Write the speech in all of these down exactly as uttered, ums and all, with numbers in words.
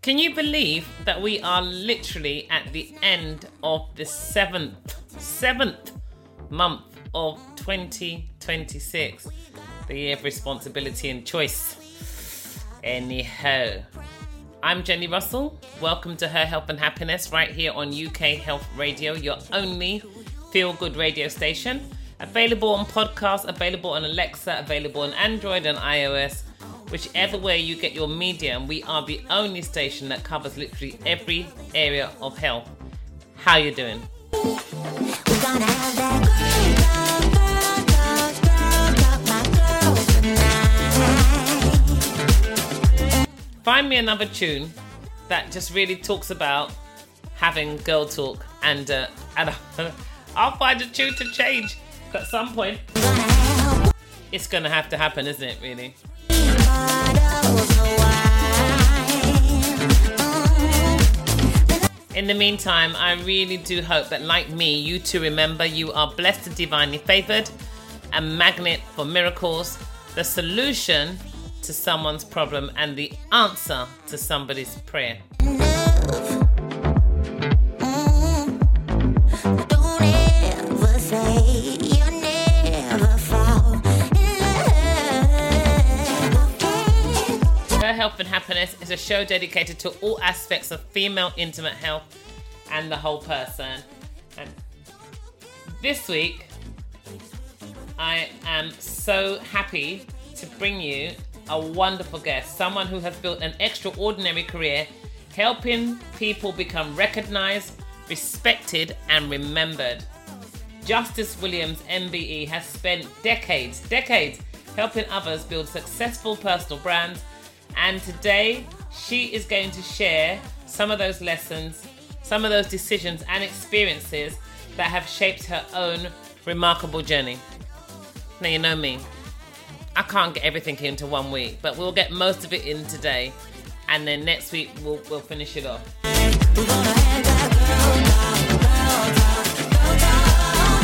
Can you believe that we are literally at the end of the seventh, seventh month of twenty twenty-six, the year of responsibility and choice? Anyhow, I'm Jenny Russell. Welcome to Her Health and Happiness right here on U K Health Radio, your only feel-good radio station. Available on podcast, available on Alexa, available on Android and iOS. Whichever way you get your media, and we are the only station that covers literally every area of health. How you doing? Find me another tune that just really talks about having girl talk, and uh, and I'll find a tune to change. At some point, it's gonna have to happen, isn't it? Really. In the meantime, I really do hope that, like me, you too remember you are blessed and divinely favored, a magnet for miracles, the solution to someone's problem, and the answer to somebody's prayer. Health and Happiness is a show dedicated to all aspects of female intimate health and the whole person. And this week, I am so happy to bring you a wonderful guest, someone who has built an extraordinary career helping people become recognized, respected, and remembered. Justice Williams, M B E, has spent decades, decades helping others build successful personal brands. And today, she is going to share some of those lessons, some of those decisions and experiences that have shaped her own remarkable journey. Now, you know me. I can't get everything into one week, but we'll get most of it in today. And then next week, we'll, we'll finish it off. We're gonna have that girl talk, girl talk, girl talk.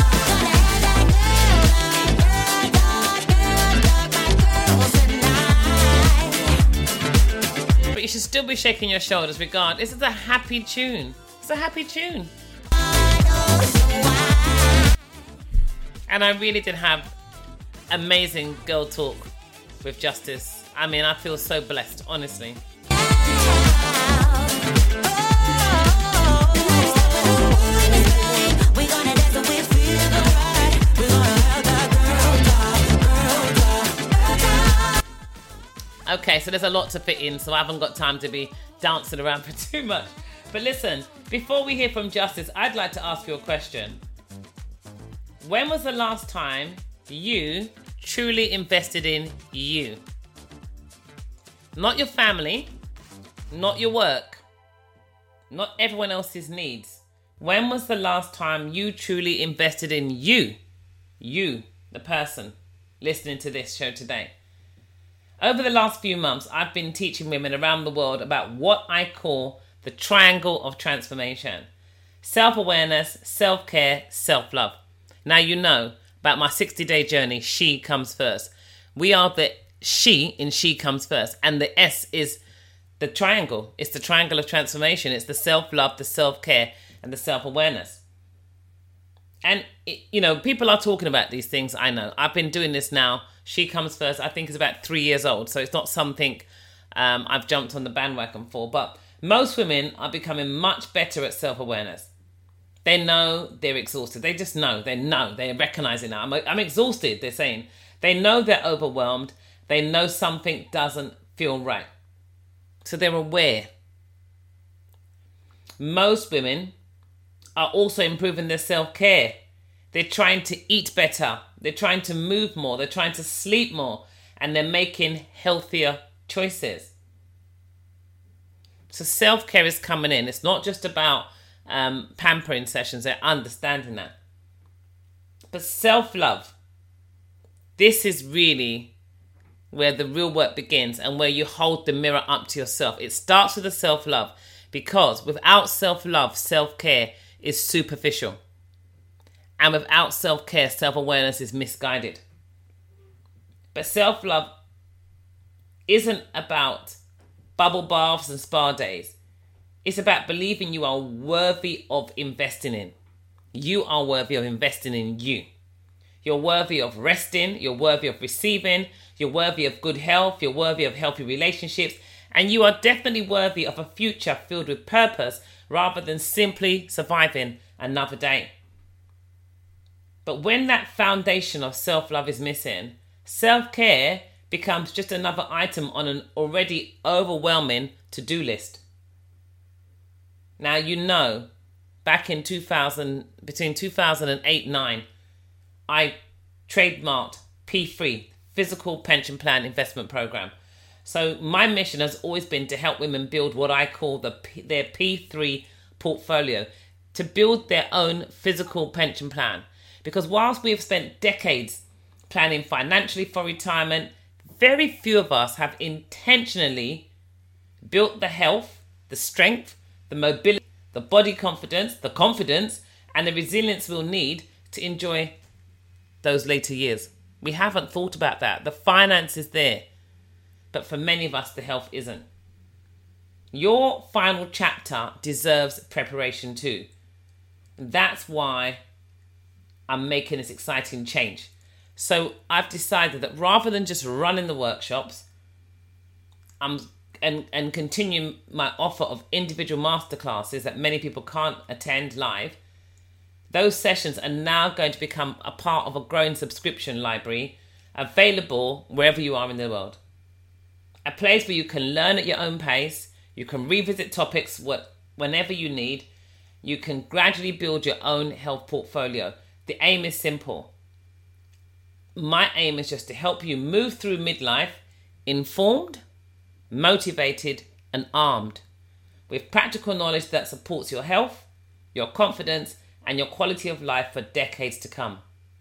You should still be shaking your shoulders regard. This is a happy tune. It's a happy tune. And I really did have amazing girl talk with Justice. I mean, I feel so blessed, honestly. Okay, so there's a lot to fit in, so I haven't got time to be dancing around for too much. But listen, before we hear from Justice, I'd like to ask you a question. When was the last time you truly invested in you? Not your family, not your work, not everyone else's needs. When was the last time you truly invested in you? You, the person listening to this show today. Over the last few months, I've been teaching women around the world about what I call the triangle of transformation. Self-awareness, self-care, self-love. Now you know about my sixty-day journey, She Comes First. We are the she in She Comes First. And the S is the triangle. It's the triangle of transformation. It's the self-love, the self-care, and the self-awareness. And, it, you know, people are talking about these things, I know. I've been doing this now. She Comes First, I think, is about three years old. So it's not something um, I've jumped on the bandwagon for. But most women are becoming much better at self-awareness. They know they're exhausted. They just know. They know. They're recognizing that. I'm, I'm exhausted, they're saying. They know they're overwhelmed. They know something doesn't feel right. So they're aware. Most women are also improving their self-care. They're trying to eat better. They're trying to move more. They're trying to sleep more. And they're making healthier choices. So self-care is coming in. It's not just about um, pampering sessions. They're understanding that. But self-love. This is really where the real work begins and where you hold the mirror up to yourself. It starts with the self-love. Because without self-love, self-care is superficial. And without self-care, self-awareness is misguided. But self-love isn't about bubble baths and spa days. It's about believing you are worthy of investing in. You are worthy of investing in you. You're worthy of resting. You're worthy of receiving. You're worthy of good health. You're worthy of healthy relationships. And you are definitely worthy of a future filled with purpose rather than simply surviving another day. But when that foundation of self-love is missing, self-care becomes just another item on an already overwhelming to-do list. Now, you know, back in two thousand, between two thousand eight and nine, I trademarked P three, Physical Pension Plan Investment Program. So my mission has always been to help women build what I call the P, their P three portfolio, to build their own physical pension plan. Because whilst we have spent decades planning financially for retirement, very few of us have intentionally built the health, the strength, the mobility, the body confidence, the confidence, and the resilience we'll need to enjoy those later years. We haven't thought about that. The finance is there, but for many of us, the health isn't. Your final chapter deserves preparation too. That's why I'm making this exciting change. So I've decided that rather than just running the workshops, I'm and, and continue my offer of individual masterclasses that many people can't attend live, those sessions are now going to become a part of a growing subscription library available wherever you are in the world. A place where you can learn at your own pace, you can revisit topics what, whenever you need, you can gradually build your own health portfolio. The aim is simple. My aim is just to help you move through midlife informed, motivated, and armed with practical knowledge that supports your health, your confidence, and your quality of life for decades to come.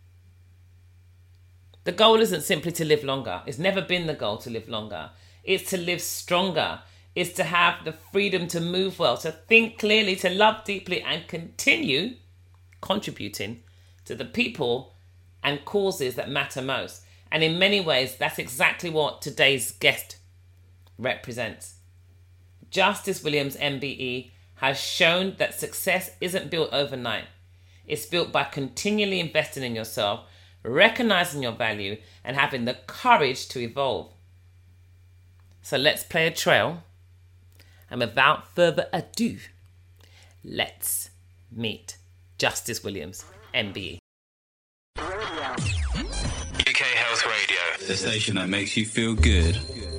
The goal isn't simply to live longer. It's never been the goal to live longer. It's to live stronger. It's to have the freedom to move well, to think clearly, to love deeply, and continue contributing to the people and causes that matter most. And in many ways, that's exactly what today's guest represents. Justice Williams, M B E, has shown that success isn't built overnight. It's built by continually investing in yourself, recognizing your value, and having the courage to evolve. So let's play a trail. And without further ado, let's meet Justice Williams, M B E. U K Health Radio, the station that makes you feel good.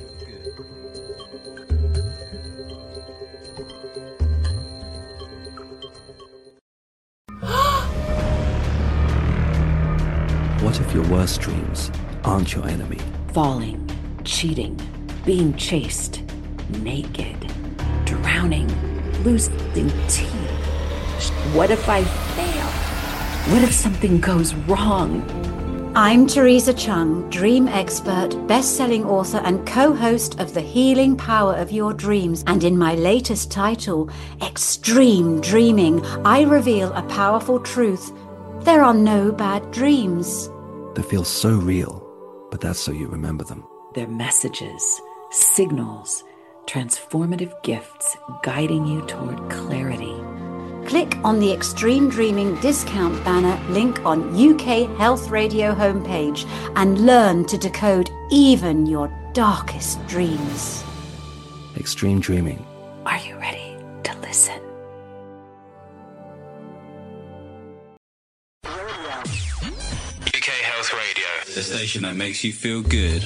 What if your worst dreams aren't your enemy? Falling, cheating, being chased, naked, drowning, losing teeth. What if I fail? What if something goes wrong? I'm Teresa Chung, dream expert, best-selling author and co-host of The Healing Power of Your Dreams. And in my latest title, Extreme Dreaming, I reveal a powerful truth. There are no bad dreams. They feel so real, but that's so you remember them. They're messages, signals, transformative gifts guiding you toward clarity. Click on the Extreme Dreaming discount banner link on U K Health Radio homepage and learn to decode even your darkest dreams. Extreme Dreaming. Are you ready to listen? U K Health Radio, the station that makes you feel good.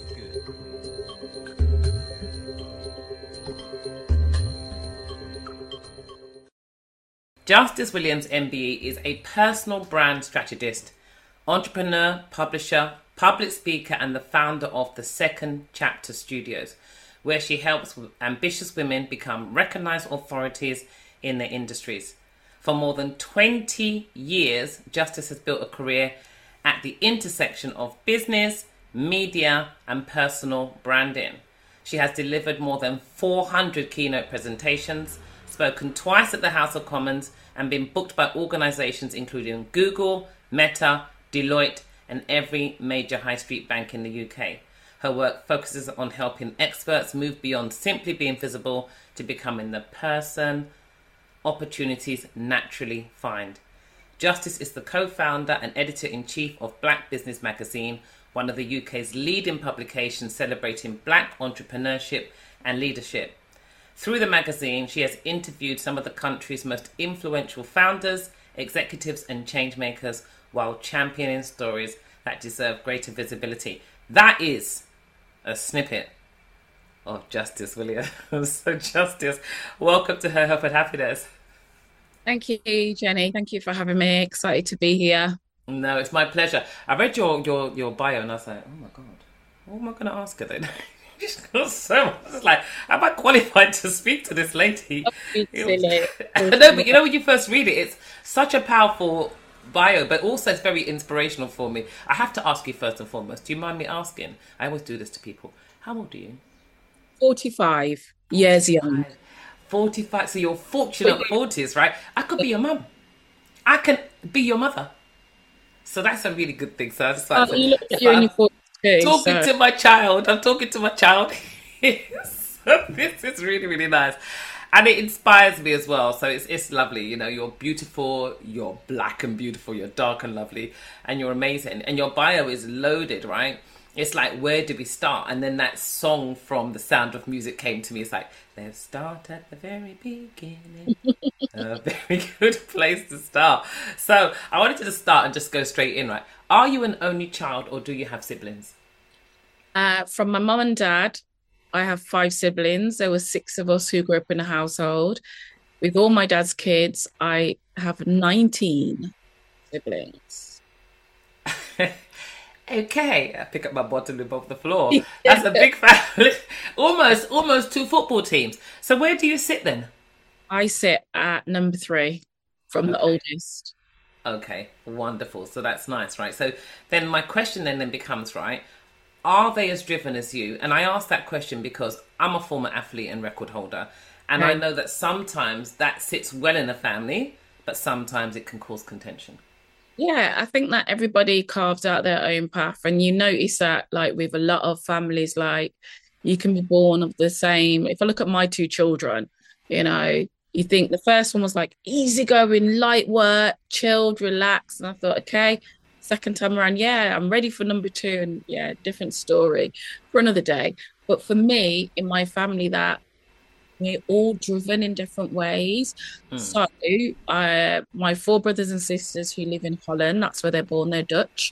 Justice Williams, M B E, is a personal brand strategist, entrepreneur, publisher, public speaker, and the founder of the Second Chapter Studios, where she helps ambitious women become recognized authorities in their industries. For more than twenty years, Justice has built a career at the intersection of business, media, and personal branding. She has delivered more than four hundred keynote presentations, spoken twice at the House of Commons, and been booked by organisations including Google, Meta, Deloitte, and every major high street bank in the U K. Her work focuses on helping experts move beyond simply being visible to becoming the person opportunities naturally find. Justice is the co-founder and editor-in-chief of Black Business Magazine, one of the U K's leading publications celebrating Black entrepreneurship and leadership. Through the magazine, she has interviewed some of the country's most influential founders, executives and changemakers while championing stories that deserve greater visibility. That is a snippet of Justice Williams. So Justice, welcome to Her Health and Happiness. Thank you, Jenny. Thank you for having me. Excited to be here. No, it's my pleasure. I read your, your, your bio and I was like, oh my God, what am I going to ask her then? Just got so much. I was like, am I qualified to speak to this lady? Silly. I know, but you know when you first read it, it's such a powerful bio, but also it's very inspirational for me. I have to ask you first and foremost, do you mind me asking? I always do this to people. How old are you? forty-five years young. forty-five, so you're fortunate forties, right? I could be your mum. I can be your mother. So that's a really good thing. So I just like, oh, you look like you're in your forties. Talking so. to my child. I'm talking to my child. So this is really, really nice. And it inspires me as well. So it's it's lovely. You know, you're beautiful, you're black and beautiful, you're dark and lovely, and you're amazing. And your bio is loaded, right? It's like, where do we start? And then that song from The Sound of Music came to me. It's like, let's start at the very beginning. A very good place to start. So I wanted to just start and just go straight in, right? Are you an only child or do you have siblings? Uh, from my mum and dad, I have five siblings. There were six of us who grew up in a household. With all my dad's kids, I have nineteen siblings. Okay, I pick up my bottle above the floor. That's a big family. Almost, almost two football teams. So where do you sit then? I sit at number three from Okay. the oldest. Okay, wonderful. So that's nice, right? So then my question then, then becomes, right, are they as driven as you? And I ask that question because I'm a former athlete and record holder. And I Right. know that sometimes that sits well in a family, but sometimes it can cause contention. Yeah, I think that everybody carves out their own path. And you notice that, like, with a lot of families, like, you can be born of the same. If I look at my two children, you know, you think the first one was like easygoing, light work, chilled, relaxed. And I thought, okay, second time around, yeah, I'm ready for number two. And yeah, different story for another day. But for me, in my family, that we're all driven in different ways. Mm. So, uh, my four brothers and sisters who live in Holland, that's where they're born, they're Dutch.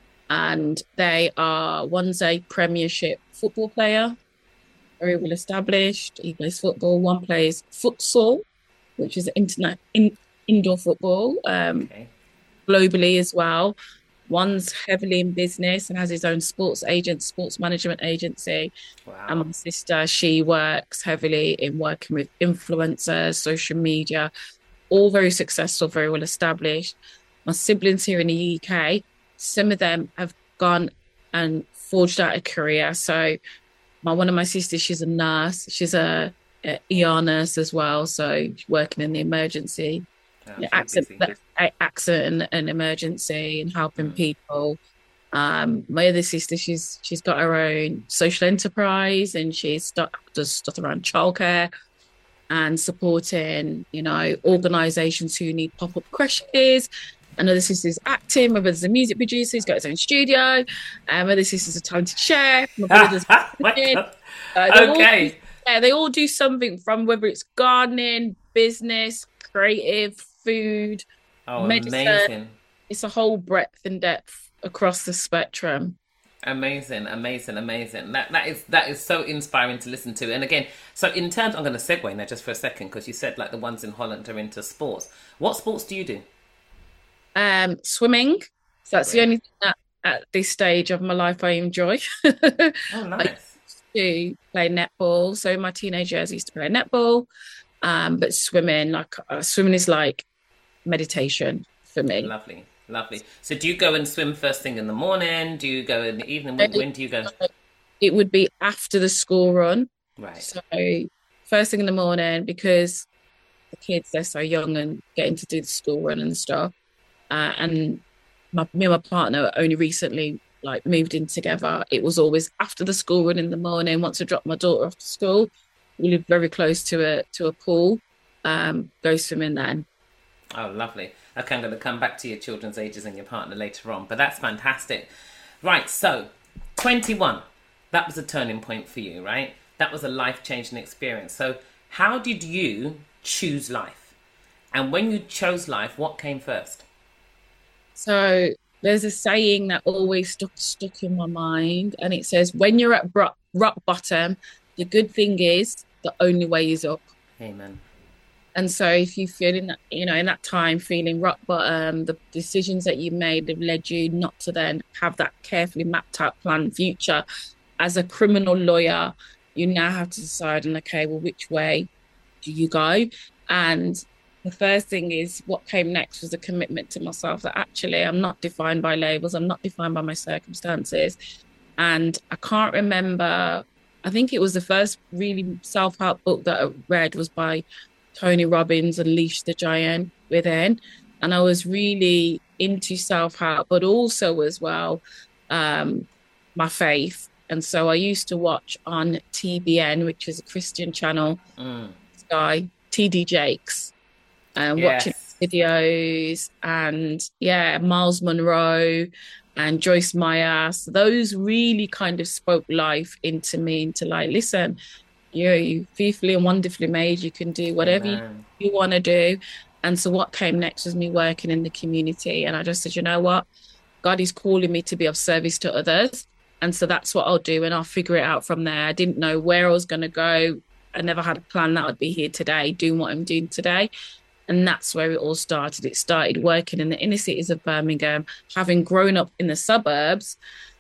And they are, one's a Premiership football player, very well established. He plays football. One plays futsal, which is internet in, indoor football, um, Okay. globally as well. One's heavily in business and has his own sports agent, sports management agency. Wow. And my sister, she works heavily in working with influencers, social media, all very successful, very well established. My siblings here in the U K, some of them have gone and forged out a career. So my one of my sisters, she's a nurse. She's a, a E R nurse as well. So she's working in the emergency, Yeah, yeah, so accident, busy. a- accident and emergency and helping people. Um, my other sister, she's she's got her own social enterprise and she st- does stuff around childcare and supporting, you know, organisations who need pop-up creches. Another sister's acting. My brother's a music producer. He's got his own studio. Um, my other sister's a talented chef. My brother's What the- uh, they all Okay. do- yeah, they all do something, from whether it's gardening, business, creative, food, Oh, medicine. amazing. It's a whole breadth and depth across the spectrum. Amazing, amazing, amazing. That that is that is so inspiring to listen to. And again, so in terms, I'm going to segue now just for a second because you said like the ones in Holland are into sports. What sports do you do? Um, swimming. So that's the Great. only thing that at this stage of my life I enjoy. Oh, nice. To play netball. So in my teenage years, I used to play netball. Um, but swimming, like uh, swimming is like meditation for me. Lovely, lovely. So do you go and swim first thing in the morning? Do you go in the evening? When, when do you go? It would be after the school run. Right. So first thing in the morning, because the kids, they're so young and getting to do the school run and stuff. Uh, and my, me and my partner only recently like moved in together, it was always after the school run in the morning. Once I dropped my daughter off to school, we lived very close to a to a pool. Um, go swimming then. Oh, lovely. Okay, I'm going to come back to your children's ages and your partner later on, but that's fantastic. Right, so twenty-one, that was a turning point for you, right? That was a life-changing experience. So how did you choose life? And when you chose life, what came first? So there's a saying that always stuck stuck in my mind, and it says, when you're at rock, rock bottom, the good thing is the only way is up. Amen. And so if you feel in that, you know, in that time feeling rock bottom, the decisions that you made have led you not to then have that carefully mapped out planned future. As a criminal lawyer, you now have to decide, and okay, well, which way do you go? And the first thing is, what came next was a commitment to myself that actually I'm not defined by labels. I'm not defined by my circumstances. And I can't remember, I think it was the first really self-help book that I read was by Tony Robbins, Unleash the Giant Within. And I was really into self-help, but also as well, um, my faith. And so I used to watch on T B N, which is a Christian channel, mm. this guy, T D Jakes, and yes. watching videos, and yeah, Miles Monroe and Joyce Meyer. So those really kind of spoke life into me, into like, listen, you're you fearfully and wonderfully made. You can do whatever Amen. you, you want to do. And so what came next was me working in the community. And I just said, you know what? God is calling me to be of service to others. And so that's what I'll do. And I'll figure it out from there. I didn't know where I was going to go. I never had a plan that I'd be here today, doing what I'm doing today. And that's where it all started. It started working in the inner cities of Birmingham, having grown up in the suburbs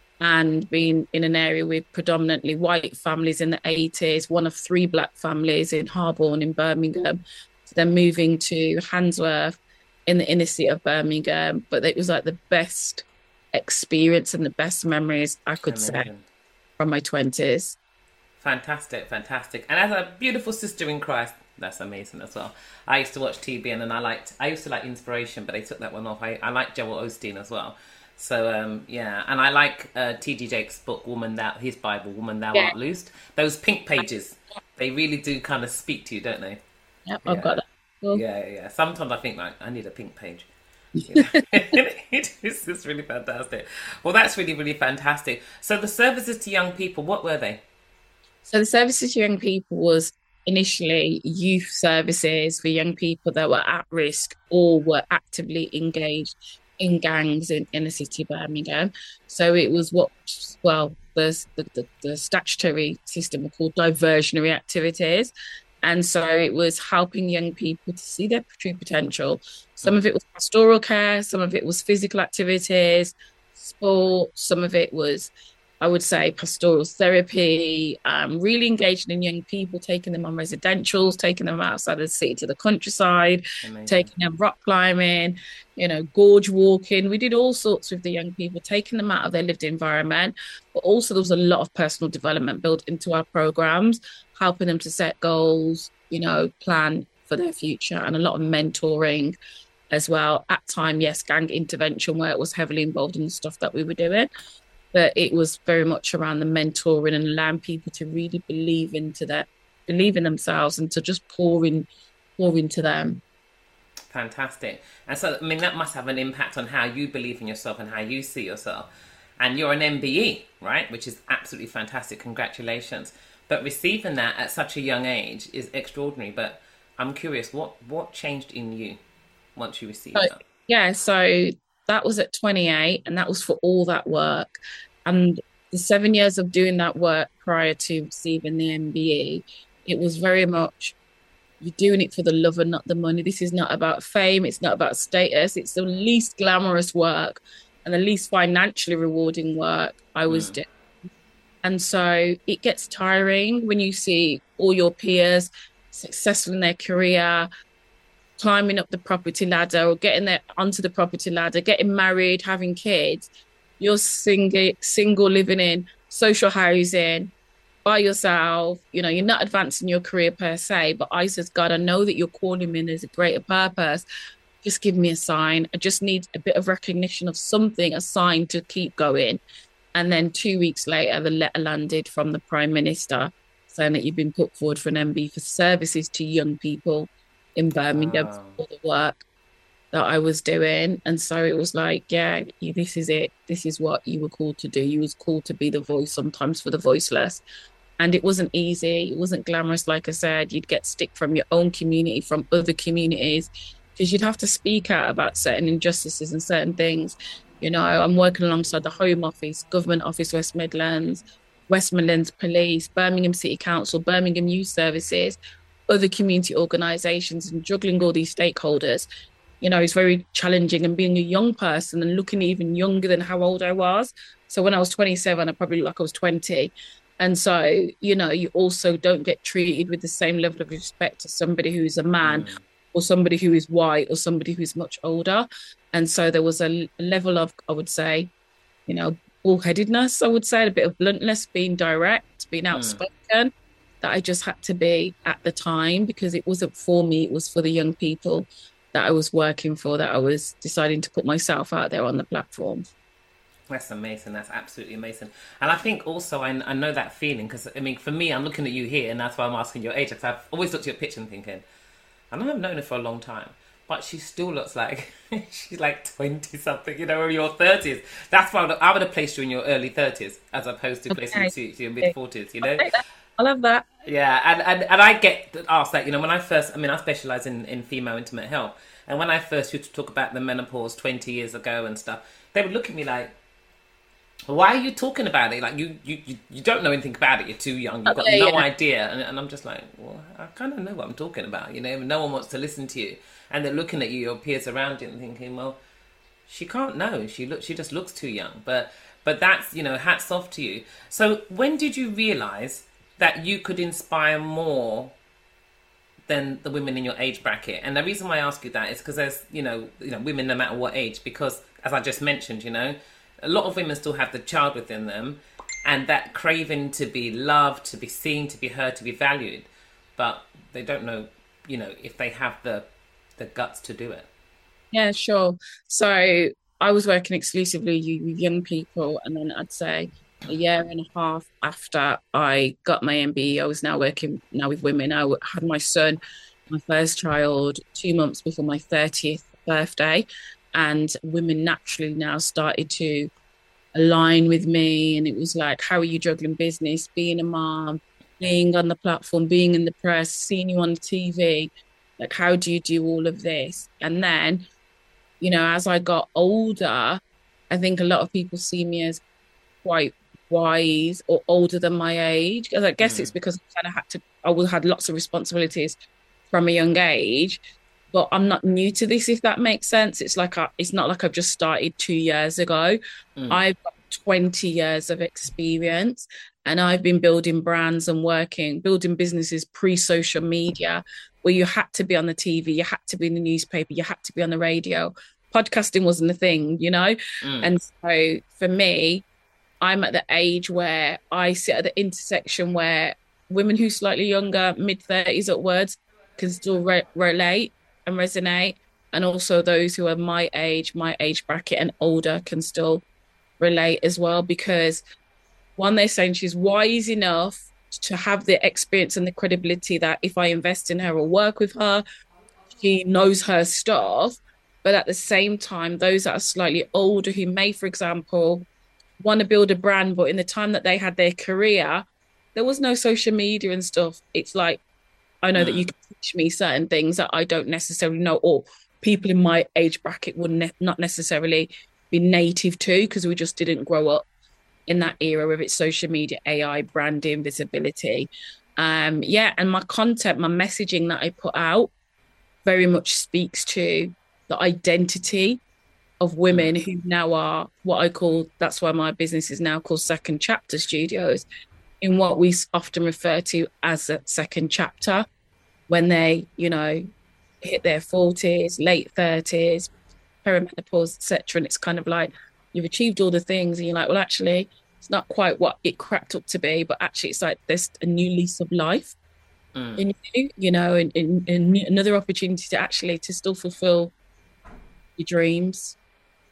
and being in an area with predominantly white families in the eighties, one of three black families in Harborne in Birmingham, then moving to Handsworth in the inner city of Birmingham. But it was like the best experience and the best memories I could Amazing. say from my twenties. Fantastic, fantastic. And as a beautiful sister in Christ, that's amazing as well. I used to watch T B N and I liked, I used to like Inspiration, but they took that one off. I, I like Joel Osteen as well. So, um, yeah, and I like uh, T D Jakes' book, Woman Thou, his Bible, Woman Thou yeah. Art Loosed. Those pink pages, they really do kind of speak to you, don't they? Yep, yeah. I've got that. Cool. Yeah, yeah. Sometimes I think, like, I need a pink page. You know? It's just really fantastic. Well, that's really, really fantastic. So the services to young people, what were they? So the services to young people was initially youth services for young people that were at risk or were actively engaged in gangs in inner city Birmingham. So it was what, well, the, the, the statutory system called diversionary activities. And so it was helping young people to see their true potential. Some of it was pastoral care, some of it was physical activities, sport, some of it was, I would say, pastoral therapy, um, really engaging in young people, taking them on residentials, taking them outside of the city to the countryside, Amazing. taking them rock climbing, you know, gorge walking. We did all sorts with the young people, taking them out of their lived environment. But also there was a lot of personal development built into our programs, helping them to set goals, you know, plan for their future, and a lot of mentoring as well. At time, yes, gang intervention work was heavily involved in the stuff that we were doing. But it was very much around the mentoring and allowing people to really believe into that, believe in themselves, and to just pour in, pour into them. Fantastic. And so, I mean, that must have an impact on how you believe in yourself and how you see yourself. And you're an M B E, right? Which is absolutely fantastic. Congratulations. But receiving that at such a young age is extraordinary. But I'm curious, what, what changed in you once you received so, that? Yeah, so that was at twenty-eight, and that was for all that work. And the seven years of doing that work prior to receiving the M B E, it was very much, you're doing it for the love and not the money. This is not about fame. It's not about status. It's the least glamorous work and the least financially rewarding work I was mm. doing. And so it gets tiring when you see all your peers successful in their career, climbing up the property ladder or getting there onto the property ladder, getting married, having kids. You're single, single living in social housing by yourself. You know, you're not advancing your career per se, but I says, God, I know that you're calling me and there's a greater purpose. Just give me a sign. I just need a bit of recognition of something, a sign to keep going. And then two weeks later, the letter landed from the Prime Minister saying that you've been put forward for an M B for services to young people in Birmingham Wow. for the work that I was doing. And so it was like, yeah, you- this is it. This is what you were called to do. You was called to be the voice sometimes for the voiceless. And it wasn't easy. It wasn't glamorous. Like I said, you'd get stick from your own community, from other communities, because you'd have to speak out about certain injustices and certain things. You know, I'm working alongside the Home Office, Government Office West Midlands, West Midlands Police, Birmingham City Council, Birmingham Youth Services, other community organisations, and juggling all these stakeholders. You know, it's very challenging. And being a young person and looking even younger than how old I was. So when I was twenty-seven, I probably looked like I was twenty. And so, you know, you also don't get treated with the same level of respect as somebody who's a man Mm. or somebody who is white or somebody who's much older. And so there was a, a level of, I would say, you know, bullheadedness, I would say, a bit of bluntness, being direct, being outspoken, that I just had to be at the time, because it wasn't for me, it was for the young people that I was working for, that I was deciding to put myself out there on the platform. That's amazing. That's absolutely amazing. And I think also I, I know that feeling, because, I mean, for me, I'm looking at you here, and that's why I'm asking your age, because I've always looked at your picture and thinking, I know I've known her for a long time, but she still looks like she's like twenty-something, you know, or your thirties. That's why I would, I would have placed you in your early thirties as opposed to placing Okay. you to your mid-forties, you know? I love that. Yeah, and, and, and I get asked that, you know, when I first, I mean, I specialise in, in female intimate health, and when I first used to talk about the menopause twenty years ago and stuff, they would look at me like, why are you talking about it? Like, you, you, you, you don't know anything about it, you're too young, you've got Okay, no yeah. idea. And, and I'm just like, well, I kind of know what I'm talking about, you know, no one wants to listen to you. And they're looking at you, your peers around you, and thinking, well, she can't know, she look, she just looks too young. But, but that's, you know, hats off to you. So when did you realise that you could inspire more than the women in your age bracket? And the reason why I ask you that is because there's, you know, you know, women no matter what age, because as I just mentioned, you know, a lot of women still have the child within them, and that craving to be loved, to be seen, to be heard, to be valued, but they don't know, you know, if they have the the guts to do it. Yeah, sure. So I was working exclusively with young people, and then I'd say a year and a half after I got my M B E, I was now working now with women. I had my son, my first child, two months before my thirtieth birthday, and women naturally now started to align with me. And it was like, how are you juggling business, being a mom, being on the platform, being in the press, seeing you on T V? Like, how do you do all of this? And then, you know, as I got older, I think a lot of people see me as quite wise or older than my age. Because I guess Mm. it's because I kind of had to, I would had lots of responsibilities from a young age. But I'm not new to this, if that makes sense. It's like I, it's not like I've just started two years ago. Mm. I've got twenty years of experience, and I've been building brands and working, building businesses pre-social media, where you had to be on the T V, you had to be in the newspaper, you had to be on the radio. Podcasting wasn't a thing, you know? Mm. And so for me, I'm at the age where I sit at the intersection where women who are slightly younger, mid thirties upwards, can still re- relate and resonate. And also those who are my age, my age bracket and older can still relate as well. Because one, they're saying she's wise enough to have the experience and the credibility that if I invest in her or work with her, she knows her stuff. But at the same time, those that are slightly older who may, for example, want to build a brand, but in the time that they had their career, there was no social media and stuff. It's like, I know mm. that you can teach me certain things that I don't necessarily know, or people in my age bracket would ne- not necessarily be native to, because we just didn't grow up in that era of its social media, A I, branding, visibility. Um, yeah, and my content, my messaging that I put out very much speaks to the identity of women who now are what I call, that's why my business is now called Second Chapter Studios, in what we often refer to as a second chapter, when they, you know, hit their forties, late thirties, perimenopause, et cetera. And it's kind of like, you've achieved all the things and you're like, well, actually, it's not quite what it cracked up to be, but actually it's like there's a new lease of life mm. in you, you know, and, and, and another opportunity to actually to still fulfill your dreams.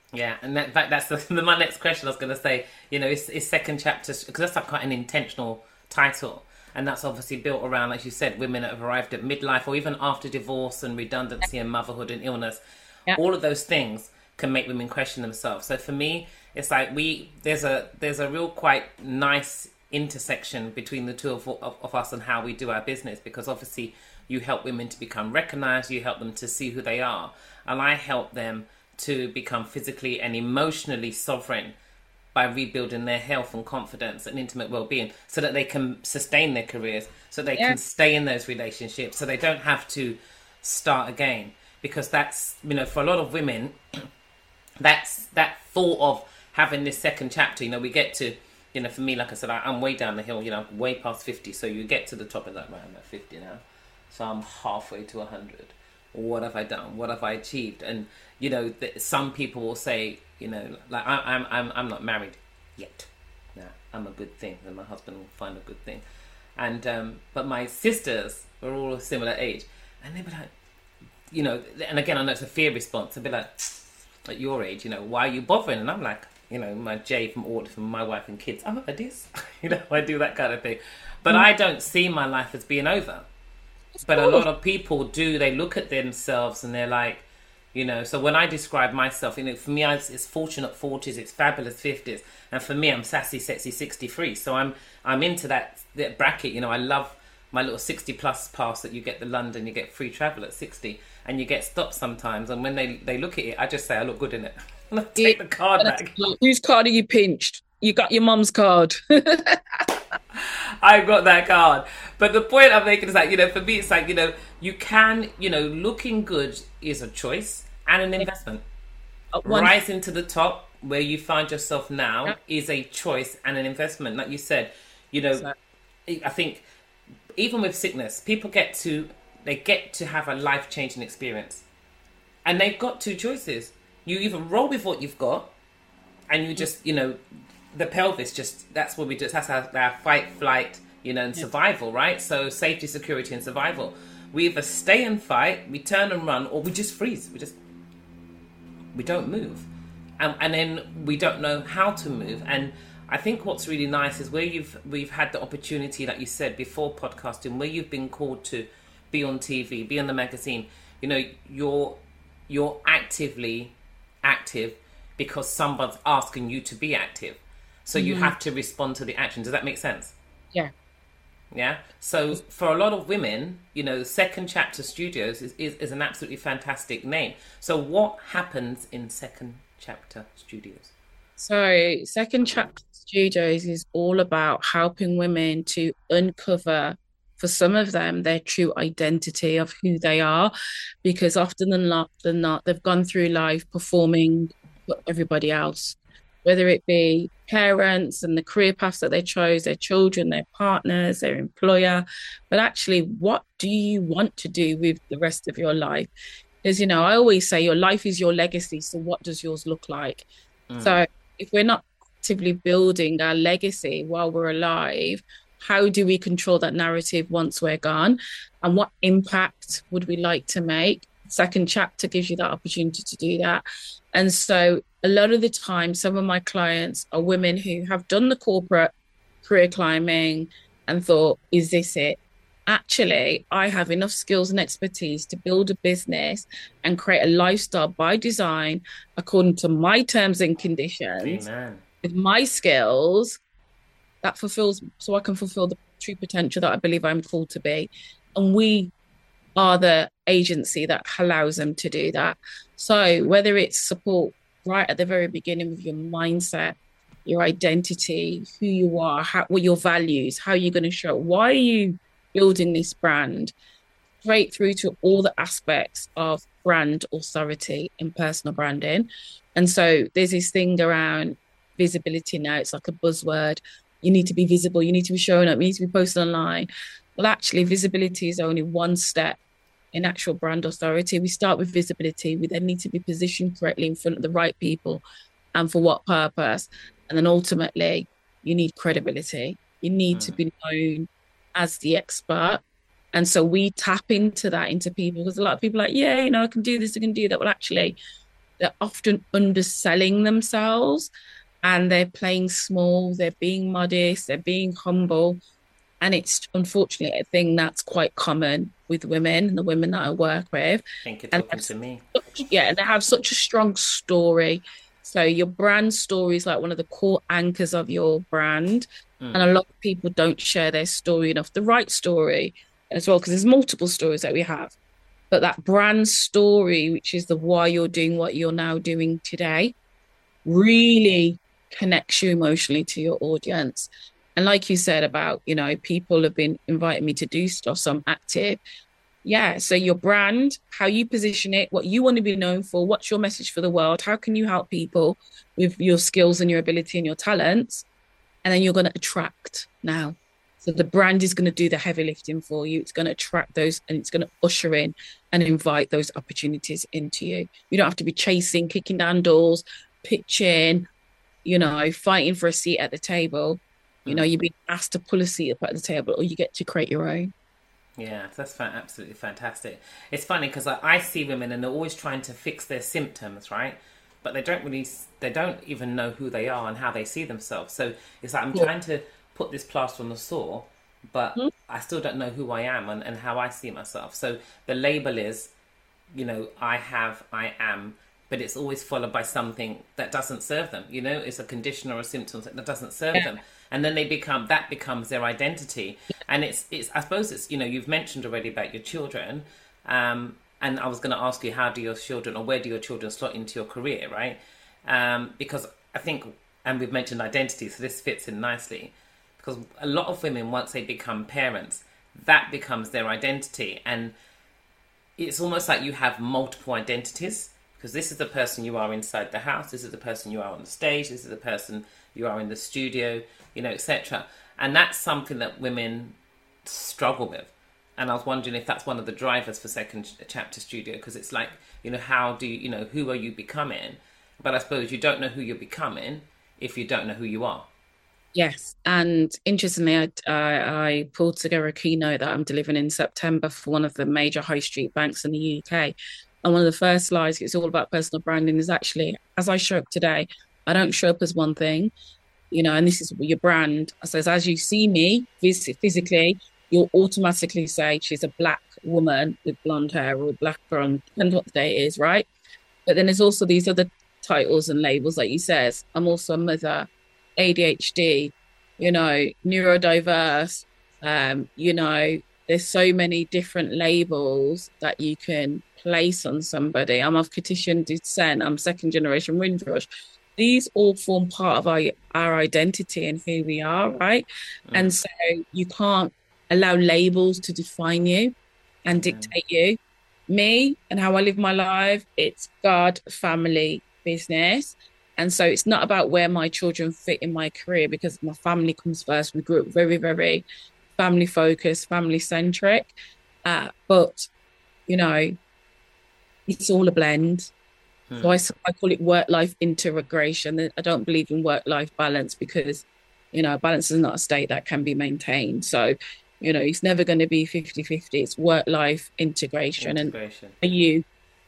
Yeah, and that, that that's the, my next question. I was going to say, you know, it's, it's second chapter, because that's like quite an intentional title, and that's obviously built around, like you said, women that have arrived at midlife or even after divorce and redundancy and motherhood and illness. Yeah. All of those things can make women question themselves. So for me, it's like we there's a there's a real quite nice intersection between the two of, of, of us and how we do our business, because obviously you help women to become recognized, you help them to see who they are, and I help them to become physically and emotionally sovereign by rebuilding their health and confidence and intimate well-being, so that they can sustain their careers, so they yeah. can stay in those relationships, so they don't have to start again. Because that's, you know, for a lot of women, that's that thought of having this second chapter. You know, we get to, you know, for me, like I said, I, I'm way down the hill, you know, way past fifty. So you get to the top of that, right, I'm at fifty now. So I'm halfway to one hundred. What have I done? What have I achieved? And, you know, th- some people will say, you know, like, I, I'm I'm I'm not married yet. No, I'm a good thing, and my husband will find a good thing. And, um, but my sisters were all a similar age, and they were like, you know, and again, I know it's a fear response. I'd be like, at your age, you know, why are you bothering? And I'm like, you know, my J from Audley, from my wife and kids, oh, it is. You know, I do that kind of thing. But mm. I don't see my life as being over. But a lot of people do. They look at themselves and they're like, you know, so when I describe myself, you know, for me, it's fortunate forties, it's fabulous fifties. And for me, I'm sassy, sexy sixty-three. So I'm I'm into that, that bracket. You know, I love my little sixty plus pass that you get to London, you get free travel at sixty, and you get stopped sometimes. And when they, they look at it, I just say, I look good in it. And I take yeah, the card back. Whose card are you pinched? You got your mum's card. I got that card. But the point I'm making is that, you know, for me, it's like, you know, you can, you know, looking good is a choice and an investment. Uh, Rising to the top where you find yourself now yeah. is a choice and an investment. Like you said, you know, exactly. I think even with sickness, people get to, they get to have a life-changing experience. And they've got two choices. You either roll with what you've got and you just, you know, the pelvis just, that's what we do. That's our, our fight, flight, you know, and yeah. survival, right? So safety, security, and survival. We either stay and fight, we turn and run, or we just freeze. We just, we don't move. And, and then we don't know how to move. And I think what's really nice is where you've, we've had the opportunity, like you said, before podcasting, where you've been called to be on T V, be on the magazine, you know, you're, you're actively active because someone's asking you to be active. So you mm-hmm. have to respond to the action. Does that make sense? Yeah. Yeah. So for a lot of women, you know, Second Chapter Studios is, is, is an absolutely fantastic name. So what happens in Second Chapter Studios? So Second Chapter Studios is all about helping women to uncover, for some of them, their true identity of who they are, because often than not, than not they've gone through life performing for everybody else, whether it be parents and the career paths that they chose, their children, their partners, their employer. But actually, what do you want to do with the rest of your life? Because, you know, I always say your life is your legacy. So what does yours look like? Mm. So if we're not actively building our legacy while we're alive, how do we control that narrative once we're gone? And what impact would we like to make? Second Chapter gives you that opportunity to do that. And so a lot of the time, some of my clients are women who have done the corporate career climbing and thought, is this it? Actually, I have enough skills and expertise to build a business and create a lifestyle by design according to my terms and conditions. Amen. With my skills that fulfills, so I can fulfill the true potential that I believe I'm called to be. And we are the agency that allows them to do that. So whether it's support right at the very beginning with your mindset, your identity, who you are, how, what your values, how you're going to show, why are you building this brand, straight through to all the aspects of brand authority and personal branding. And so there's this thing around visibility now. It's like a buzzword. You need to be visible. You need to be showing up. You need to be posted online. Well, actually, visibility is only one step in actual brand authority. We start with visibility. We then need to be positioned correctly in front of the right people and for what purpose. And then ultimately, you need credibility. You need mm. to be known as the expert. And so we tap into that, into people, because a lot of people are like, yeah, you know, I can do this, I can do that. Well, actually, they're often underselling themselves, and they're playing small, they're being modest, they're being humble. And it's unfortunately a thing that's quite common with women and the women that I work with. I think you're And talking to me. such- yeah, and they have such a strong story. So your brand story is like one of the core anchors of your brand. And a lot of people don't share their story enough, the right story as well, because there's multiple stories that we have. But that brand story, which is the why you're doing what you're now doing today, really connects you emotionally to your audience. And like you said about, you know, people have been inviting me to do stuff, so I'm active. Yeah, so your brand, how you position it, what you want to be known for, what's your message for the world, how can you help people with your skills and your ability and your talents? And then you're going to attract now. So the brand is going to do the heavy lifting for you. It's going to attract those, and it's going to usher in and invite those opportunities into you. You don't have to be chasing, kicking down doors, pitching, you know, fighting for a seat at the table. You know, you're being asked to pull a seat up at the table, or you get to create your own. Yeah, that's fa- absolutely fantastic. It's funny because I, I see women and they're always trying to fix their symptoms, right? But they don't really, they don't even know who they are and how they see themselves. So it's like I'm Yeah. trying to put this plaster on the sore, but Mhm. I still don't know who I am and, and how I see myself. So the label is, you know, I have, I am, but it's always followed by something that doesn't serve them. You know, it's a condition or a symptom that doesn't serve Yeah. them. And then they become, that becomes their identity. And it's, it's, I suppose it's, you know, you've mentioned already about your children. Um, and I was going to ask you, how do your children, or where do your children slot into your career, right? Um, because I think, and we've mentioned identity, so this fits in nicely. Because a lot of women, once they become parents, that becomes their identity. And it's almost like you have multiple identities, because this is the person you are inside the house, this is the person you are on the stage, this is the person you are in the studio, you know, et cetera. And that's something that women struggle with. And I was wondering if that's one of the drivers for Second Chapter Studio, because it's like, you know, how do you, you know, who are you becoming? But I suppose you don't know who you're becoming if you don't know who you are. Yes, and interestingly, I, I, I pulled together a keynote that I'm delivering in September for one of the major high street banks in the U K. And one of the first slides, it's all about personal branding, is actually, as I show up today, I don't show up as one thing, you know, and this is your brand. I says, as you see me phys- physically, you'll automatically say she's a black woman with blonde hair or black blonde, depends what the day is, right? But then there's also these other titles and labels, like you says. I'm also a mother, A D H D, you know, neurodiverse, um, you know, there's so many different labels that you can place on somebody. I'm of Caucasian descent, I'm second generation Windrush. These all form part of our, our identity and who we are, right? Mm. And so you can't allow labels to define you and dictate mm. you. Me and how I live my life, it's God, family, business. And so it's not about where my children fit in my career, because my family comes first. We grew up very, very family focused, family centric. Uh, but, you know, it's all a blend. Hmm. So I, I call it work-life integration. I don't believe in work-life balance because, you know, balance is not a state that can be maintained. So, you know, it's never going to be fifty-fifty. It's work-life integration. integration. And you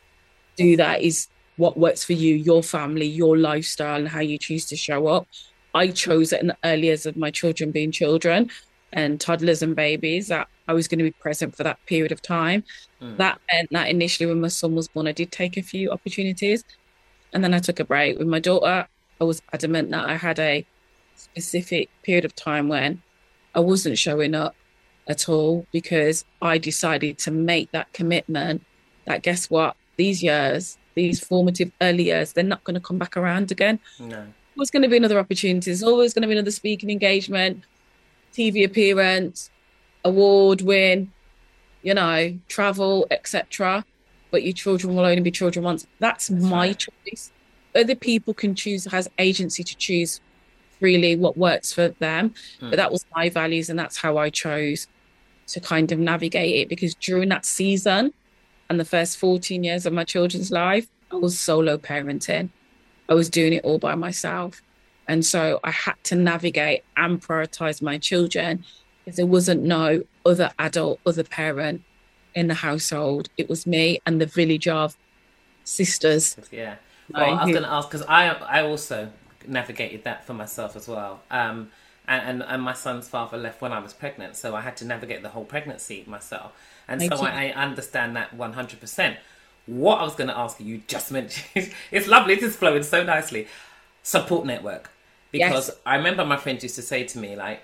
do that is what works for you, your family, your lifestyle, and how you choose to show up. I chose it in the early years of my children being children and toddlers and babies, that I was going to be present for that period of time. Mm. That meant that initially when my son was born, I did take a few opportunities, and then I took a break. With my daughter, I was adamant that I had a specific period of time when I wasn't showing up at all, because I decided to make that commitment that, guess what, these years, these formative early years, they're not going to come back around again. No. There's going to be another opportunity. There's always going to be another speaking engagement, T V appearance, award win, you know, travel, et cetera. But your children will only be children once. That's, That's my right. choice. Other people can choose, has agency to choose really what works for them. Mm. But that was my values, and that's how I chose to kind of navigate it. Because during that season and the first fourteen years of my children's life, I was solo parenting. I was doing it all by myself. And so I had to navigate and prioritize my children, because there wasn't no other adult, other parent in the household. It was me and the village of sisters. Yeah. Well, I was going to ask because I I also navigated that for myself as well. Um, and, and and my son's father left when I was pregnant, so I had to navigate the whole pregnancy myself. And so I, I understand that one hundred percent. What I was going to ask you, you just mentioned, it's lovely, it is flowing so nicely. Support network. Because yes. I remember my friends used to say to me, like,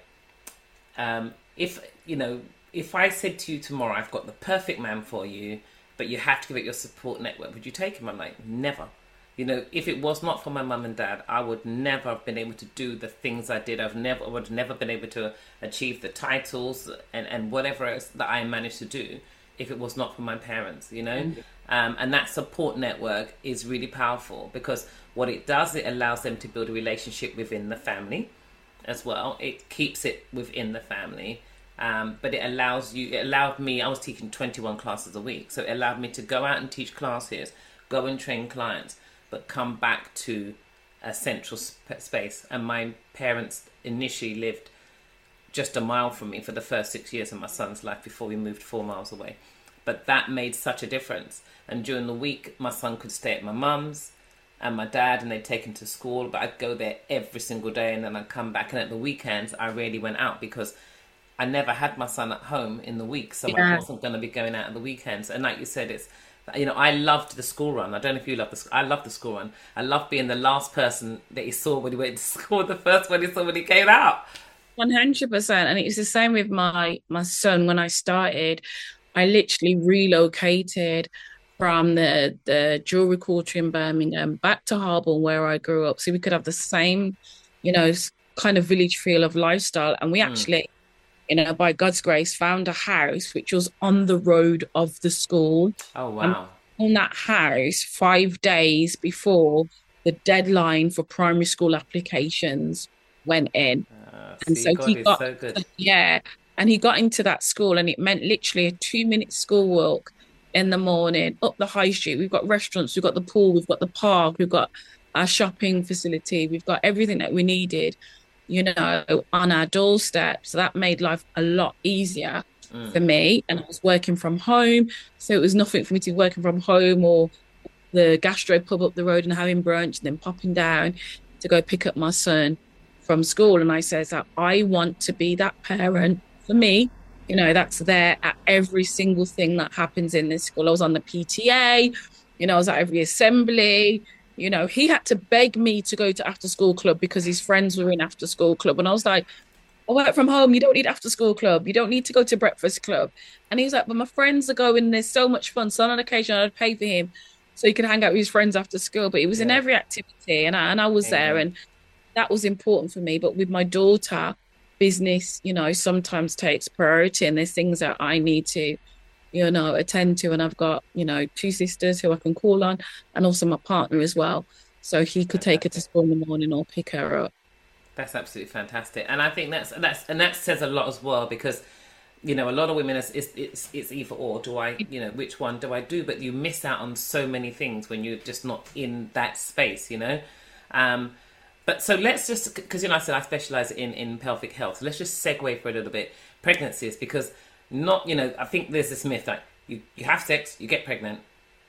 um, if, you know, if I said to you tomorrow, I've got the perfect man for you, but you have to give it your support network, would you take him? I'm like, never. You know, if it was not for my mum and dad, I would never have been able to do the things I did. I've never, I would have never been able to achieve the titles and, and whatever else that I managed to do if it was not for my parents, you know? Mm-hmm. Um, and that support network is really powerful because what it does, it allows them to build a relationship within the family as well. It keeps it within the family. Um, but it allows you, it allowed me, I was teaching twenty-one classes a week. So it allowed me to go out and teach classes, go and train clients, but come back to a central sp- space. And my parents initially lived just a mile from me for the first six years of my son's life before we moved four miles away. But that made such a difference. And during the week, my son could stay at my mum's and my dad, and they'd take him to school. But I'd go there every single day, and then I'd come back. And at the weekends, I really went out because I never had my son at home in the week. So yeah. I wasn't going to be going out at the weekends. And like you said, it's, you know, I loved the school run. I don't know if you love the I love the school run. I loved being the last person that he saw when he went to school, the first one he saw when he came out. one hundred percent. And it was the same with my, my son when I started. I literally relocated from the, the jewelry quarter in Birmingham back to Harborne where I grew up. So we could have the same, you know, kind of village feel of lifestyle. And we actually, mm. you know, by God's grace, found a house which was on the road of the school. Oh, wow. And on that house, five days before the deadline for primary school applications went in. Uh, and see, so God he got, so good. yeah. And he got into that school and it meant literally a two minute school walk in the morning up the high street. We've got restaurants, we've got the pool, we've got the park, we've got our shopping facility, we've got everything that we needed, you know, on our doorstep. So that made life a lot easier mm. for me. And I was working from home. So it was nothing for me to be working from home or the gastro pub up the road and having brunch and then popping down to go pick up my son from school. And I says that I want to be that parent for me, you know, that's there at every single thing that happens in this school. I was on the P T A, you know, I was at every assembly. You know, he had to beg me to go to after school club because his friends were in after school club. And I was like, I work from home. You don't need after school club. You don't need to go to breakfast club. And he was like, but my friends are going. There's so much fun. So on occasion, I'd pay for him so he could hang out with his friends after school. But he was yeah. in every activity and I, and I was yeah. there. And that was important for me. But with my daughter, business, you know, sometimes takes priority and there's things that I need to, you know, attend to. And I've got, you know, two sisters who I can call on and also my partner as well. So he could take her to school in the morning or pick her up. That's absolutely fantastic. And I think that's, that's, and that says a lot as well because, you know, a lot of women, it's, it's, it's, it's either or. Do I, you know, which one do I do? But you miss out on so many things when you're just not in that space, you know? Um, But so let's just, because, you know, I said I specialise in, in pelvic health. So let's just segue for a little bit. Pregnancies, because not, you know, I think there's this myth that you, you have sex, you get pregnant,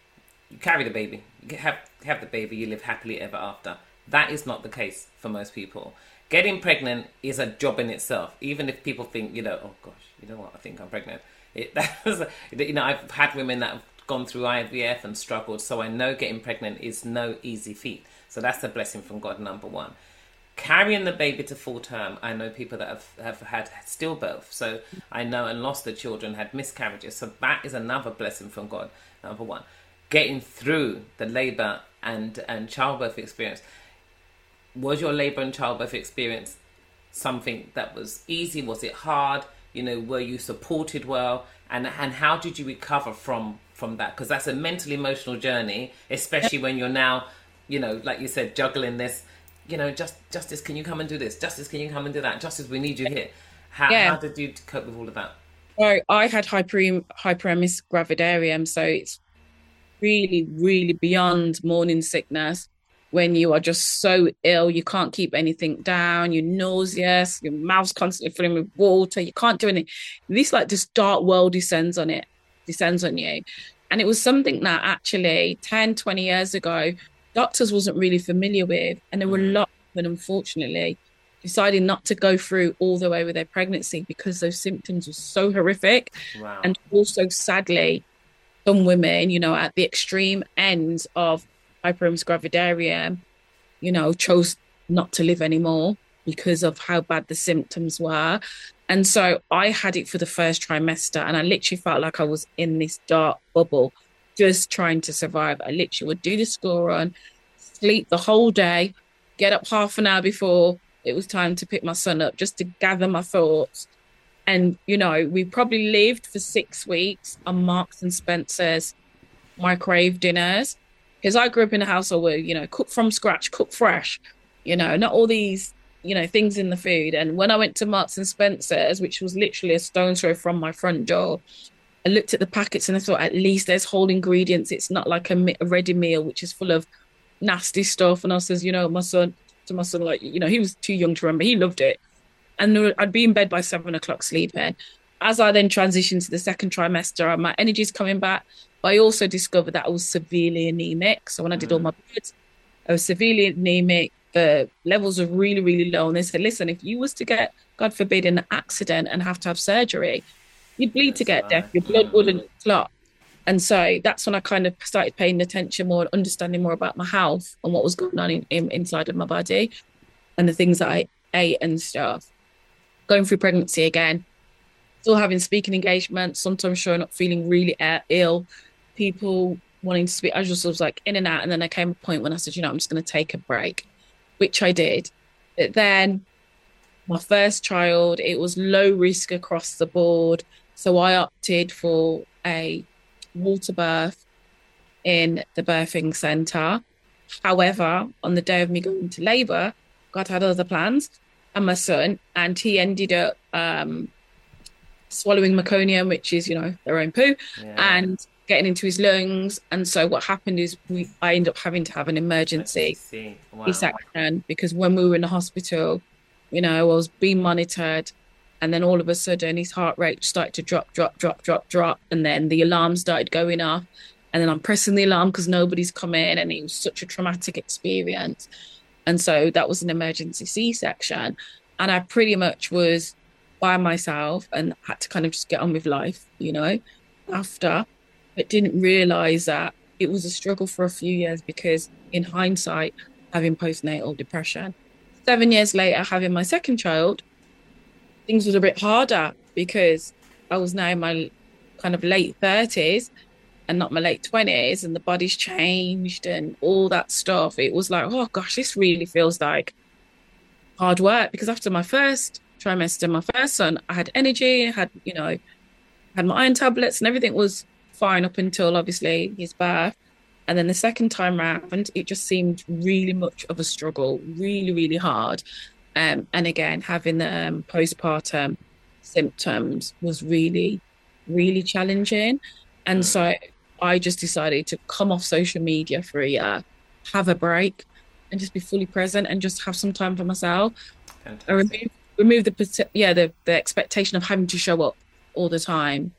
you carry the baby, you get, have, have the baby, you live happily ever after. That is not the case for most people. Getting pregnant is a job in itself. Even if people think, you know, oh gosh, you know what, I think I'm pregnant. It, that was, you know, I've had women that have gone through I V F and struggled. So I know getting pregnant is no easy feat. So that's a blessing from God, number one. Carrying the baby to full term, I know people that have, have had stillbirth. So I know and lost the children, had miscarriages. So that is another blessing from God, number one. Getting through the labour and, and childbirth experience. Was your labour and childbirth experience something that was easy? Was it hard? You know, were you supported well? And and how did you recover from, from that? Because that's a mental, emotional journey, especially when you're now, you know, like you said, juggling this, you know, just Justice, can you come and do this? Justice, can you come and do that? Justice, we need you here. How, yeah. how did you cope with all of that? So I had hyper, hyperemesis gravidarium. So it's really, really beyond morning sickness when you are just so ill, you can't keep anything down, you're nauseous, your mouth's constantly filling with water, you can't do anything. This like this dark world descends on it, descends on you. And it was something that actually ten, twenty years ago, doctors wasn't really familiar with. And there were a lot of women, unfortunately, deciding not to go through all the way with their pregnancy because those symptoms were so horrific. Wow. And also, sadly, some women, you know, at the extreme ends of hyperemesis gravidarum, you know, chose not to live anymore because of how bad the symptoms were. And so I had it for the first trimester, and I literally felt like I was in this dark bubble, just trying to survive. I literally would do the school run, sleep the whole day, get up half an hour before it was time to pick my son up, just to gather my thoughts. And, you know, we probably lived for six weeks on Marks and Spencer's microwave dinners, because I grew up in a household where, you know, cook from scratch, cook fresh, you know, not all these, you know, things in the food. And when I went to Marks and Spencer's, which was literally a stone's throw from my front door, I looked at the packets and I thought, at least there's whole ingredients. It's not like a, a ready meal, which is full of nasty stuff. And I says, you know, my son, to my son, like, you know, he was too young to remember. He loved it. And I'd be in bed by seven o'clock sleeping. As I then transitioned to the second trimester, my energy's coming back. But I also discovered that I was severely anemic. So when I did all my bloods, I was severely anemic. The levels are really, really low. And they said, listen, if you was to get, God forbid, an accident and have to have surgery, you'd bleed that's to get right. death. Your blood wouldn't clot. And so that's when I kind of started paying attention more and understanding more about my health and what was going on in, in, inside of my body and the things that I ate and stuff. Going through pregnancy again, still having speaking engagements, sometimes showing up feeling really ill, people wanting to speak. I just was like in and out. And then there came a point when I said, you know, I'm just going to take a break, which I did. But then my first child, it was low risk across the board. So I opted for a water birth in the birthing centre. However, on the day of me going to labour, God had other plans. And my son, and he ended up um, swallowing meconium, which is, you know, their own poo, yeah. and getting into his lungs. And so what happened is we, I ended up having to have an emergency wow. C-section, because when we were in the hospital, you know, I was being monitored, and then all of a sudden his heart rate started to drop, drop, drop, drop, drop, and then the alarm started going off, and then I'm pressing the alarm because nobody's come in, and it was such a traumatic experience. And so that was an emergency C-section. And I pretty much was by myself and had to kind of just get on with life, you know, after. But didn't realise that it was a struggle for a few years because in hindsight, having postnatal depression. Seven years later, having my second child, things was a bit harder because I was now in my kind of late thirties and not my late twenties, and the body's changed and all that stuff. It was like, oh gosh, this really feels like hard work, because after my first trimester, my first son, I had energy, I had, you know, had my iron tablets and everything was fine up until obviously his birth. And then the second time round, it just seemed really much of a struggle, really, really hard. Um, and again, having the um, postpartum symptoms was really, really challenging. And so I just decided to come off social media for a year, have a break, and just be fully present and just have some time for myself. I remove, remove the yeah the, the expectation of having to show up all the time.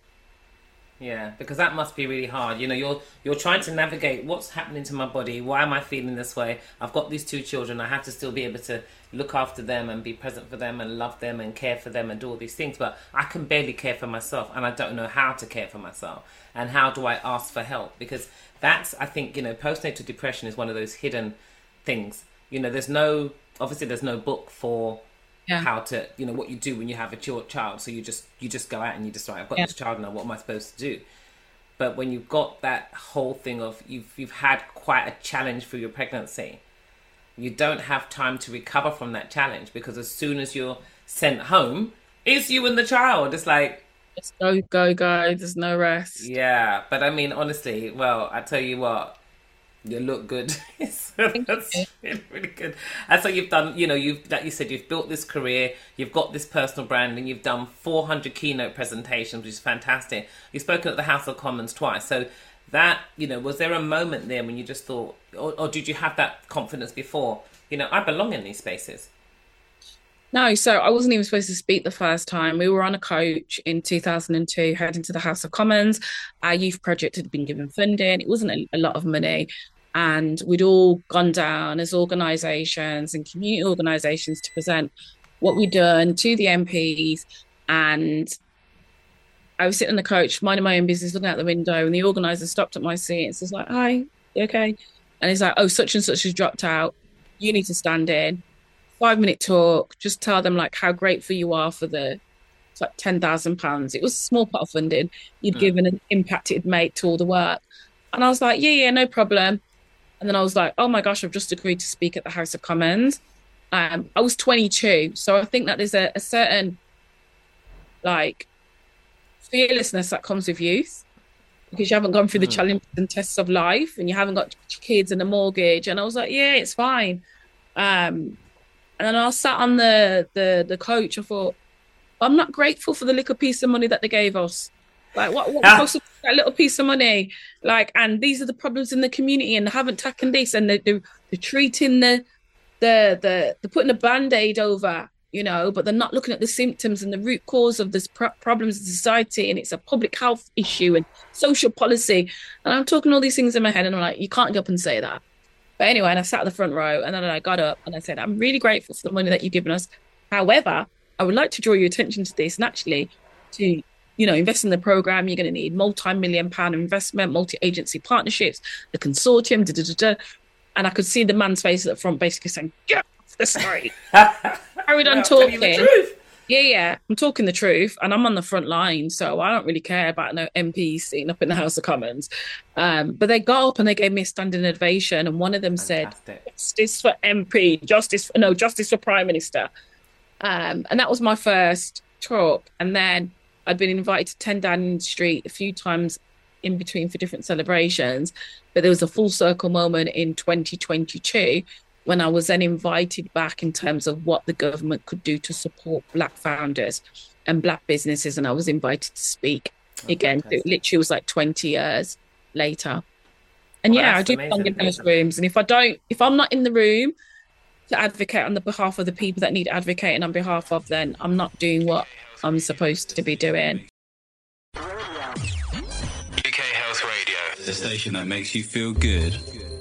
Yeah, because that must be really hard. You know, you're you're trying to navigate what's happening to my body. Why am I feeling this way? I've got these two children. I have to still be able to look after them and be present for them and love them and care for them and do all these things. But I can barely care for myself, and I don't know how to care for myself. And how do I ask for help? Because that's, I think, you know, postnatal depression is one of those hidden things. You know, there's no, obviously there's no book for yeah. how to, you know, what you do when you have a child. So you just, you just go out and you decide, I've got yeah. this child now, what am I supposed to do? But when you've got that whole thing of you've, you've had quite a challenge through your pregnancy, you don't have time to recover from that challenge, because as soon as you're sent home, it's you and the child. It's like, just go, go, go. There's no rest. Yeah. But I mean, honestly, well, I tell you what, you look good. That's really, really good. And so you've done, you know, you've, like you said, you've built this career, you've got this personal brand, and you've done four hundred keynote presentations, which is fantastic. You've spoken at the House of Commons twice. So that, you know, was there a moment there when you just thought, or, or did you have that confidence before? You know, I belong in these spaces. No, so I wasn't even supposed to speak the first time. We were on a coach in two thousand two, heading to the House of Commons. Our youth project had been given funding. It wasn't a, a lot of money. And we'd all gone down as organisations and community organisations to present what we'd done to the M Ps. And I was sitting on the coach, minding my own business, looking out the window, and the organiser stopped at my seat and says like, "Hi, you okay?" And he's like, "Oh, such and such has dropped out. You need to stand in. Five minute talk. Just tell them like how grateful you are for the it's like ten thousand pounds. It was a small pot of funding you'd mm. given an impacted mate to all the work." And I was like, "Yeah, yeah, no problem." And then I was like, "Oh my gosh, I've just agreed to speak at the House of Commons." Um, I was twenty-two, so I think that there's a, a certain like fearlessness that comes with youth, because you haven't gone through the mm. challenges and tests of life, and you haven't got kids and a mortgage. And I was like, "Yeah, it's fine." Um, and then I sat on the the the coach. I thought, I'm not grateful for the little piece of money that they gave us. Like, what, what ah. was that little piece of money? Like, and these are the problems in the community, and they haven't tackled this, and they, they're, they're treating the, the, the, they're putting a band-aid over, you know, but they're not looking at the symptoms and the root cause of this pro- problems in society, and it's a public health issue and social policy. And I'm talking all these things in my head, and I'm like, you can't get up and say that. But anyway, and I sat at the front row, and then I got up and I said, "I'm really grateful for the money that you've given us. However, I would like to draw your attention to this, and actually to, you know, invest in the program. You're going to need multi-million pound investment, multi-agency partnerships, the consortium, da, da, da, da." And I could see the man's face at the front basically saying, "Get off the side." Carried on talking. Yeah, yeah, I'm talking the truth, and I'm on the front line, so I don't really care about no M Ps sitting up in the House of Commons. Um, but they got up and they gave me a standing ovation, and one of them Fantastic. said, "Justice for M P, justice for, no, justice for Prime Minister." Um, and that was my first talk. And then I'd been invited to ten Downing Street a few times in between for different celebrations. But there was a full circle moment in twenty twenty-two when I was then invited back in terms of what the government could do to support Black founders and Black businesses. And I was invited to speak oh, again. So it literally was like twenty years later. And well, yeah, I do belong in those rooms. And if I don't, if I'm not in the room to advocate on the behalf of the people that need advocating on behalf of, then I'm not doing what I'm supposed to be doing. U K Health Radio, the station that makes you feel good.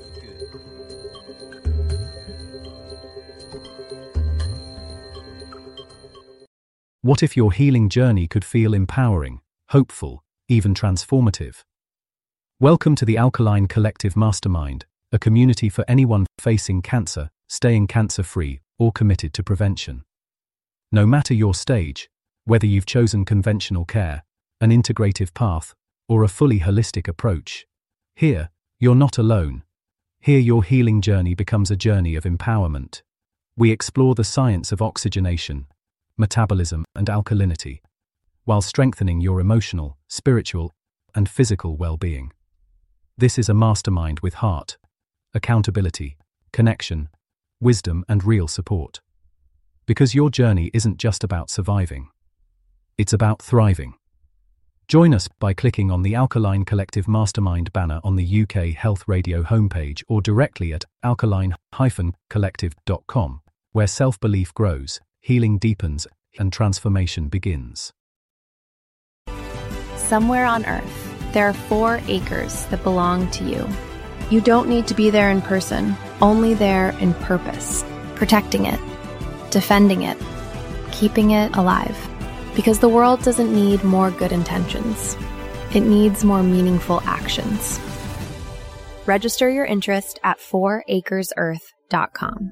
What if your healing journey could feel empowering, hopeful, even transformative? Welcome to the Alkaline Collective Mastermind, a community for anyone facing cancer, staying cancer-free, or committed to prevention. No matter your stage, whether you've chosen conventional care, an integrative path, or a fully holistic approach, here, you're not alone. Here your healing journey becomes a journey of empowerment. We explore the science of oxygenation, metabolism, and alkalinity, while strengthening your emotional, spiritual, and physical well-being. This is a mastermind with heart, accountability, connection, wisdom, and real support. Because your journey isn't just about surviving. It's about thriving. Join us by clicking on the Alkaline Collective Mastermind banner on the U K Health Radio homepage or directly at alkaline dash collective dot com, where self-belief grows, healing deepens, and transformation begins. Somewhere on Earth, there are four acres that belong to you. You don't need to be there in person, only there in purpose, protecting it, defending it, keeping it alive. Because the world doesn't need more good intentions. It needs more meaningful actions. Register your interest at four acres earth dot com.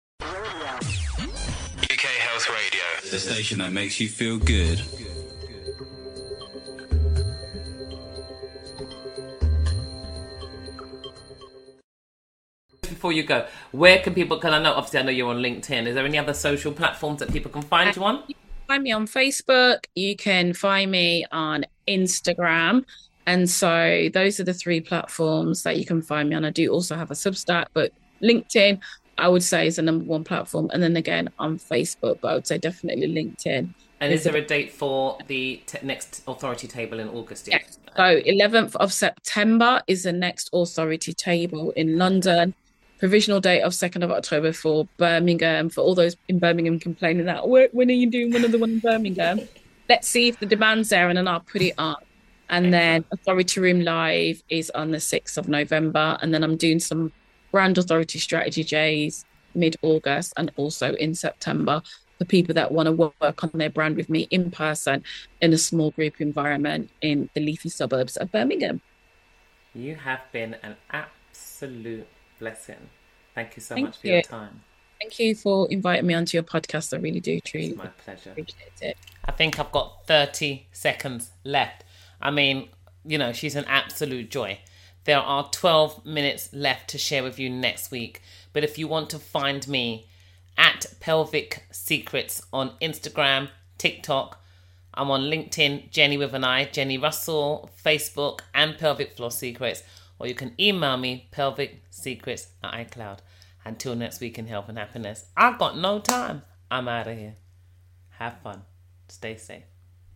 U K Health Radio, the station that makes you feel good. Before you go, where can people, because I know, obviously I know you're on LinkedIn, is there any other social platforms that people can find you on? Find me on Facebook. You can find me on Instagram. And so those are the three platforms that you can find me on. I do also have a Substack, but LinkedIn, I would say, is the number one platform. And then again, on Facebook, but I would say definitely LinkedIn. And is there a date for the t- next authority table in August? Yes. So eleventh of September is the next authority table in London. Provisional date of second of October for Birmingham. For all those in Birmingham complaining that, when are you doing one of the one in Birmingham? Let's see if the demand's there, and then I'll put it on. And then Authority Room Live is on the sixth of November. And then I'm doing some Brand Authority Strategy Days mid-August and also in September for people that want to work on their brand with me in person in a small group environment in the leafy suburbs of Birmingham. You have been an absolute blessing. Thank you so Thank much for you. your time. Thank you for inviting me onto your podcast. I really do, truly. It's my pleasure. Appreciate it. I think I've got thirty seconds left. I mean, you know, she's an absolute joy. There are twelve minutes left to share with you next week. But if you want to find me at Pelvic Secrets on Instagram, TikTok, I'm on LinkedIn, Jenny with an I, Jenny Russell, Facebook, and Pelvic Floor Secrets. Or you can email me, pelvic secrets at iCloud. Until next week in health and happiness. I've got no time. I'm out of here. Have fun. Stay safe.